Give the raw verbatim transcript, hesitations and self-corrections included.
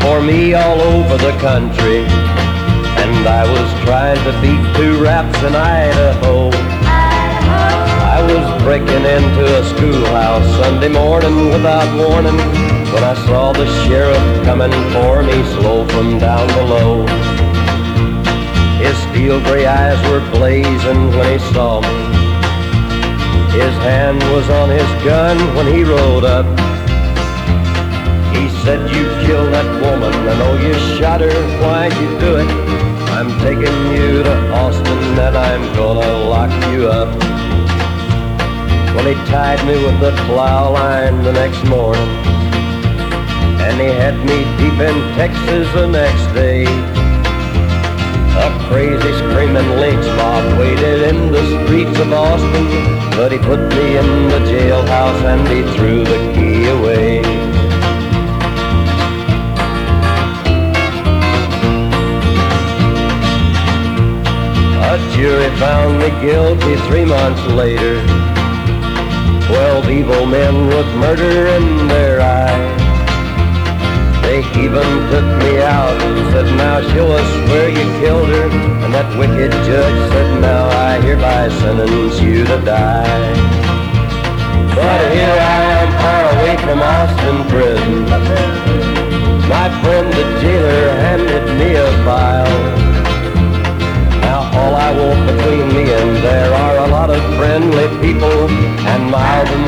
for me all over the country, and I was trying to beat two raps in Idaho. I was breaking into a schoolhouse Sunday morning without warning, when I saw the sheriff coming for me slow from down below. His steel gray eyes were blazing when he saw me. His hand was on his gun when he rode up. He said, "You killed that woman, I know you shot her, why'd you do it? I'm taking you to Austin and I'm gonna lock you up." Well, he tied me with the plow line the next morning, and he had me deep in Texas the next day. A crazy screaming lynch mob waited in the streets of Austin, but he put me in the jailhouse and he threw the key away. A jury found me guilty three months later. Twelve evil men with murder in their eyes. They even took me out and said, "Now show us where you killed her." And that wicked judge said, "Now I hereby sentence you to die." But here I am far away from Austin prison. My friend the jailer handed me a file. Now all I want between me and there are a lot of friendly people and miles and